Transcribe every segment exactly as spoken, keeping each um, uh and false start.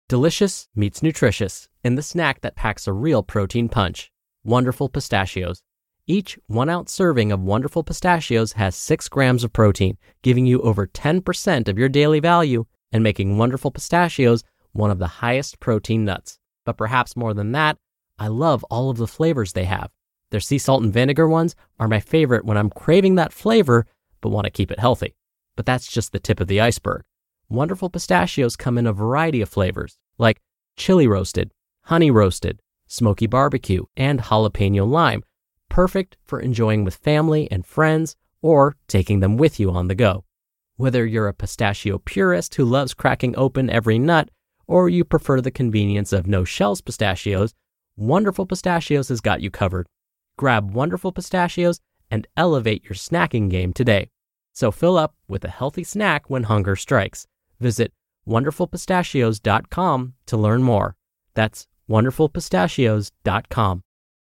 Delicious meets nutritious in the snack that packs a real protein punch. Wonderful Pistachios. Each one-ounce serving of Wonderful Pistachios has six grams of protein, giving you over ten percent of your daily value and making Wonderful Pistachios one of the highest protein nuts. But perhaps more than that, I love all of the flavors they have. Their sea salt and vinegar ones are my favorite when I'm craving that flavor but want to keep it healthy. But that's just the tip of the iceberg. Wonderful Pistachios come in a variety of flavors, like chili roasted, honey roasted, smoky barbecue, and jalapeno lime, perfect for enjoying with family and friends or taking them with you on the go. Whether you're a pistachio purist who loves cracking open every nut, or you prefer the convenience of no-shells pistachios, Wonderful Pistachios has got you covered. Grab Wonderful Pistachios and elevate your snacking game today. So fill up with a healthy snack when hunger strikes. Visit wonderful pistachios dot com to learn more. That's wonderful pistachios dot com.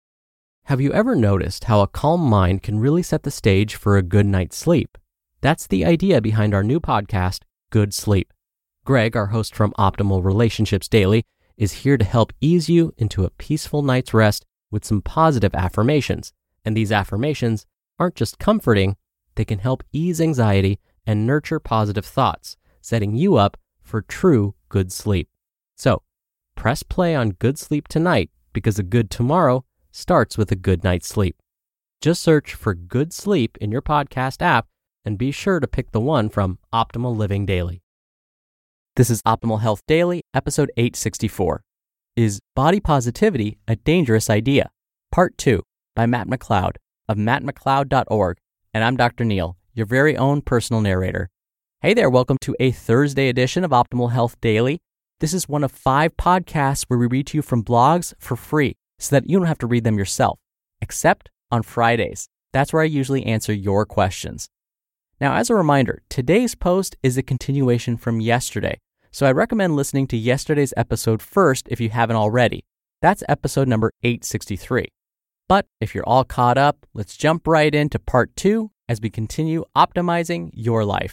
Have you ever noticed how a calm mind can really set the stage for a good night's sleep? That's the idea behind our new podcast, Good Sleep. Greg, our host from Optimal Relationships Daily, is here to help ease you into a peaceful night's rest with some positive affirmations. And these affirmations aren't just comforting, they can help ease anxiety and nurture positive thoughts, setting you up for true good sleep. So, press play on Good Sleep tonight because a good tomorrow starts with a good night's sleep. Just search for Good Sleep in your podcast app and be sure to pick the one from Optimal Living Daily. This is Optimal Health Daily, episode eight sixty-four. Is Body Positivity a Dangerous Idea? Part two by Matt McLeod of matt mcleod dot org. And I'm Doctor Neil, your very own personal narrator. Hey there, welcome to a Thursday edition of Optimal Health Daily. This is one of five podcasts where we read to you from blogs for free so that you don't have to read them yourself, except on Fridays. That's where I usually answer your questions. Now, as a reminder, today's post is a continuation from yesterday, so I recommend listening to yesterday's episode first if you haven't already. That's episode number eight sixty-three. But if you're all caught up, let's jump right into part two as we continue optimizing your life.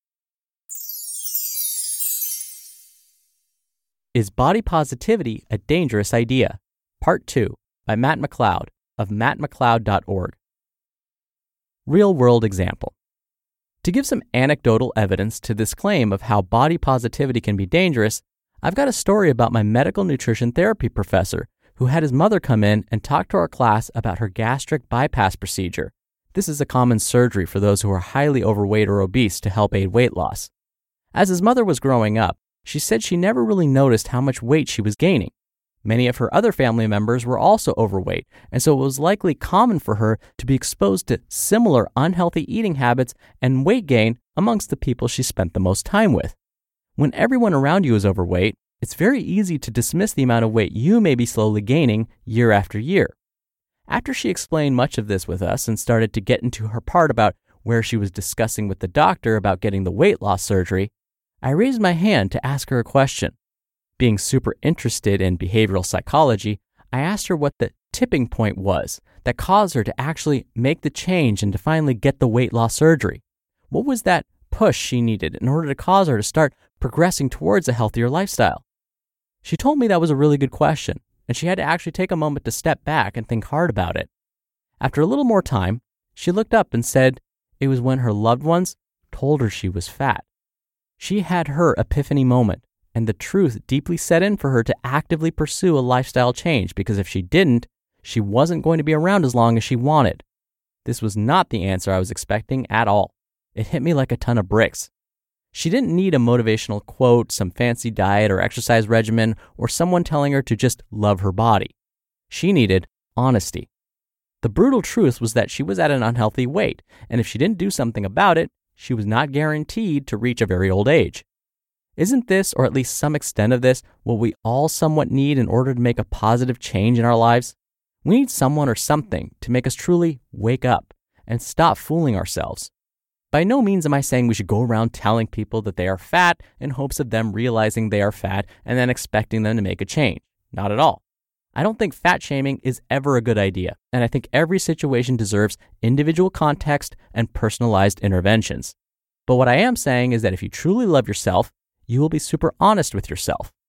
Is Body Positivity a Dangerous Idea? Part two by Matt McLeod of matt mcleod dot org. Real-world example. To give some anecdotal evidence to this claim of how body positivity can be dangerous, I've got a story about my medical nutrition therapy professor who had his mother come in and talk to our class about her gastric bypass procedure. This is a common surgery for those who are highly overweight or obese to help aid weight loss. As his mother was growing up, she said she never really noticed how much weight she was gaining. Many of her other family members were also overweight, and so it was likely common for her to be exposed to similar unhealthy eating habits and weight gain amongst the people she spent the most time with. When everyone around you is overweight, it's very easy to dismiss the amount of weight you may be slowly gaining year after year. After she explained much of this with us and started to get into her part about where she was discussing with the doctor about getting the weight loss surgery, I raised my hand to ask her a question. Being super interested in behavioral psychology, I asked her what the tipping point was that caused her to actually make the change and to finally get the weight loss surgery. What was that push she needed in order to cause her to start progressing towards a healthier lifestyle? She told me that was a really good question, and she had to actually take a moment to step back and think hard about it. After a little more time, she looked up and said it was when her loved ones told her she was fat. She had her epiphany moment, and the truth deeply set in for her to actively pursue a lifestyle change because if she didn't, she wasn't going to be around as long as she wanted. This was not the answer I was expecting at all. It hit me like a ton of bricks. She didn't need a motivational quote, some fancy diet or exercise regimen, or someone telling her to just love her body. She needed honesty. The brutal truth was that she was at an unhealthy weight, and if she didn't do something about it, she was not guaranteed to reach a very old age. Isn't this, or at least some extent of this, what we all somewhat need in order to make a positive change in our lives? We need someone or something to make us truly wake up and stop fooling ourselves. By no means am I saying we should go around telling people that they are fat in hopes of them realizing they are fat and then expecting them to make a change. Not at all. I don't think fat shaming is ever a good idea, and I think every situation deserves individual context and personalized interventions. But what I am saying is that if you truly love yourself, you will be super honest with yourself.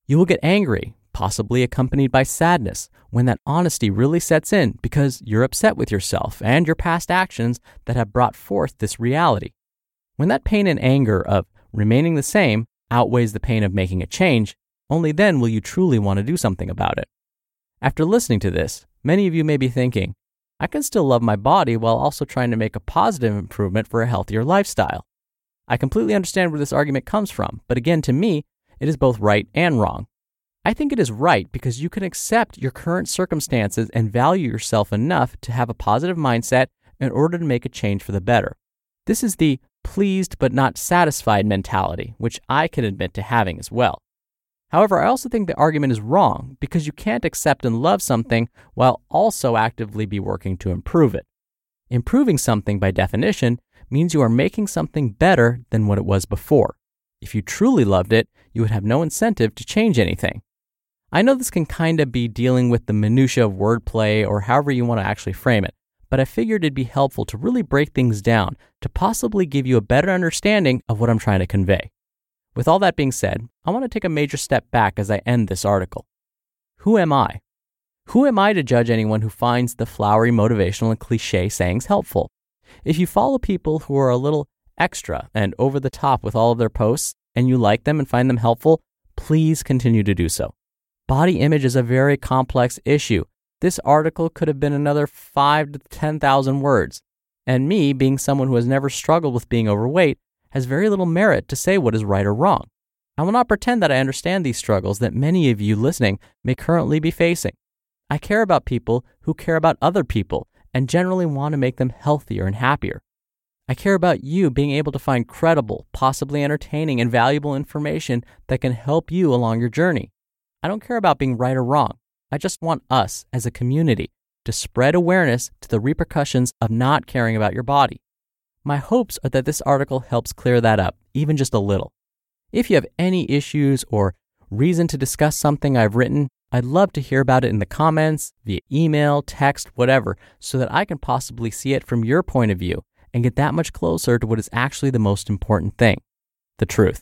You will get angry, possibly accompanied by sadness, when that honesty really sets in because you're upset with yourself and your past actions that have brought forth this reality. When that pain and anger of remaining the same outweighs the pain of making a change, only then will you truly want to do something about it. After listening to this, many of you may be thinking, I can still love my body while also trying to make a positive improvement for a healthier lifestyle. I completely understand where this argument comes from, but again, to me, it is both right and wrong. I think it is right because you can accept your current circumstances and value yourself enough to have a positive mindset in order to make a change for the better. This is the pleased but not satisfied mentality, which I can admit to having as well. However, I also think the argument is wrong because you can't accept and love something while also actively be working to improve it. Improving something, by definition, means you are making something better than what it was before. If you truly loved it, you would have no incentive to change anything. I know this can kind of be dealing with the minutia of wordplay or however you want to actually frame it, but I figured it'd be helpful to really break things down to possibly give you a better understanding of what I'm trying to convey. With all that being said, I want to take a major step back as I end this article. Who am I? Who am I to judge anyone who finds the flowery, motivational, and cliche sayings helpful? If you follow people who are a little extra and over the top with all of their posts, and you like them and find them helpful, please continue to do so. Body image is a very complex issue. This article could have been another five to ten thousand words. And me, being someone who has never struggled with being overweight, has very little merit to say what is right or wrong. I will not pretend that I understand these struggles that many of you listening may currently be facing. I care about people who care about other people and generally want to make them healthier and happier. I care about you being able to find credible, possibly entertaining, and valuable information that can help you along your journey. I don't care about being right or wrong. I just want us as a community to spread awareness to the repercussions of not caring about your body. My hopes are that this article helps clear that up, even just a little. If you have any issues or reason to discuss something I've written, I'd love to hear about it in the comments, via email, text, whatever, so that I can possibly see it from your point of view and get that much closer to what is actually the most important thing, the truth.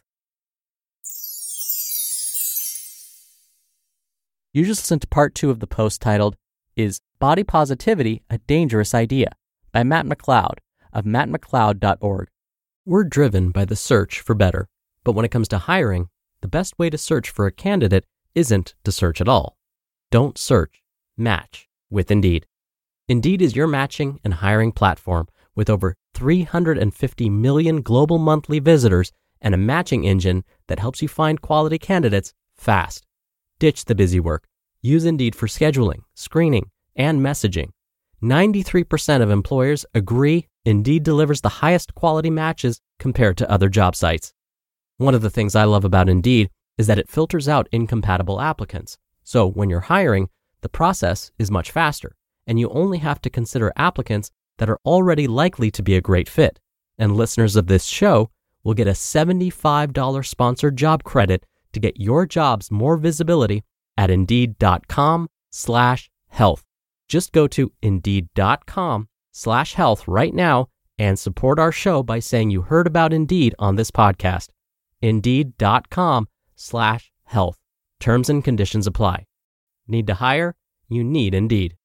You just listened to part two of the post titled, Is Body Positivity a Dangerous Idea? By Matt McLeod of matt mcleod dot org. We're driven by the search for better, but when it comes to hiring, the best way to search for a candidate isn't to search at all. Don't search, match with Indeed. Indeed is your matching and hiring platform with over three hundred fifty million global monthly visitors and a matching engine that helps you find quality candidates fast. Ditch the busy work. Use Indeed for scheduling, screening, and messaging. ninety-three percent of employers agree Indeed delivers the highest quality matches compared to other job sites. One of the things I love about Indeed is that it filters out incompatible applicants. So when you're hiring, the process is much faster, and you only have to consider applicants that are already likely to be a great fit. And listeners of this show will get a seventy-five dollars sponsored job credit to get your jobs more visibility at indeed.com slash health. Just go to indeed.com slash health right now and support our show by saying you heard about Indeed on this podcast. Indeed.com slash health. Terms and conditions apply. Need to hire? You need Indeed.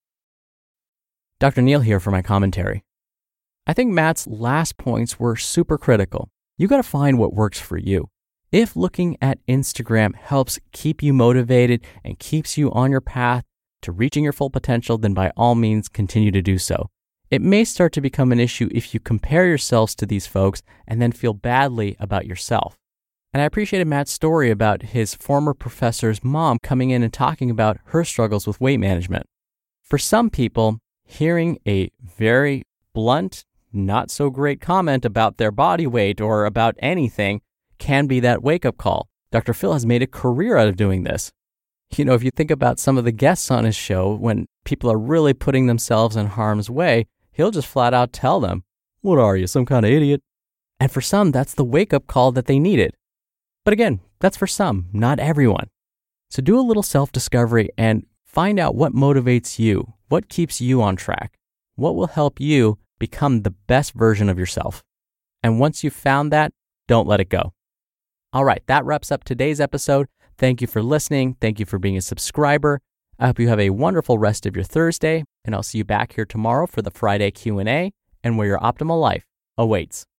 Doctor Neal here for my commentary. I think Matt's last points were super critical. You got to find what works for you. If looking at Instagram helps keep you motivated and keeps you on your path to reaching your full potential, then by all means continue to do so. It may start to become an issue if you compare yourselves to these folks and then feel badly about yourself. And I appreciated Matt's story about his former professor's mom coming in and talking about her struggles with weight management. For some people, hearing a very blunt, not so great comment about their body weight or about anything can be that wake-up call. Doctor Phil has made a career out of doing this. You know, if you think about some of the guests on his show, when people are really putting themselves in harm's way, he'll just flat out tell them, "What are you, some kind of idiot?" And for some, that's the wake-up call that they needed. But again, that's for some, not everyone. So do a little self-discovery and find out what motivates you, what keeps you on track, what will help you become the best version of yourself. And once you've found that, don't let it go. All right, that wraps up today's episode. Thank you for listening. Thank you for being a subscriber. I hope you have a wonderful rest of your Thursday, and I'll see you back here tomorrow for the Friday Q and A and where your optimal life awaits.